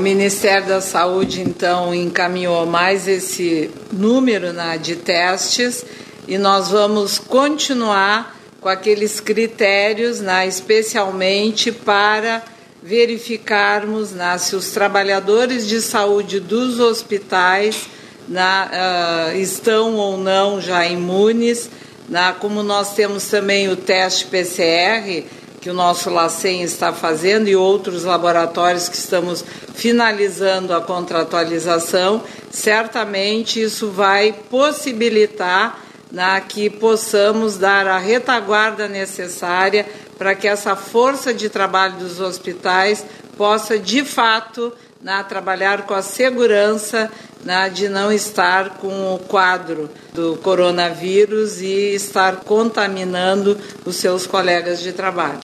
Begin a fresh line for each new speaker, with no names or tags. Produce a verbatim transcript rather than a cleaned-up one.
Ministério da Saúde, então, encaminhou mais esse número, né, de testes e nós vamos continuar com aqueles critérios, né, especialmente para verificarmos, né, se os trabalhadores de saúde dos hospitais, né, uh, estão ou não já imunes, né, como nós temos também o teste P C R, que o nosso LACEN está fazendo e outros laboratórios que estamos finalizando a contratualização, certamente isso vai possibilitar, né, que possamos dar a retaguarda necessária para que essa força de trabalho dos hospitais possa, de fato, né, trabalhar com a segurança, né, de não estar com o quadro do coronavírus e estar contaminando os seus colegas de trabalho.